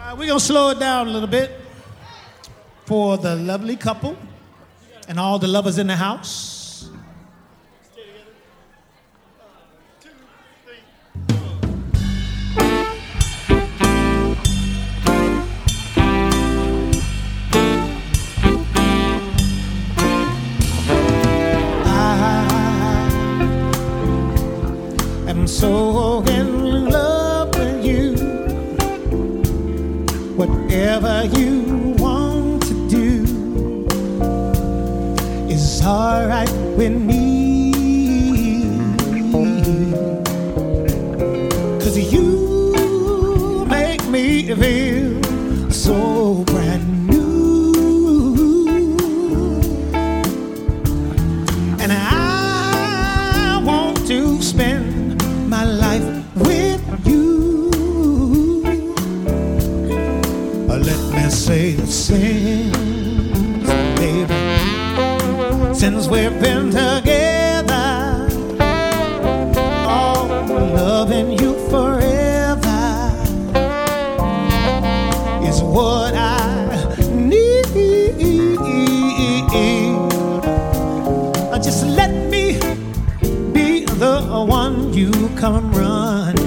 We're going to slow it down a little bit for the lovely couple and all the lovers in the house. I'm so in love with you. Whatever you want to do is all right with me. 'Cause you make me feel so brand new. And I want to spend my life with you. Let me say the same, baby. Since we've been together, oh, loving you forever is what I need. Just let me be the one you come running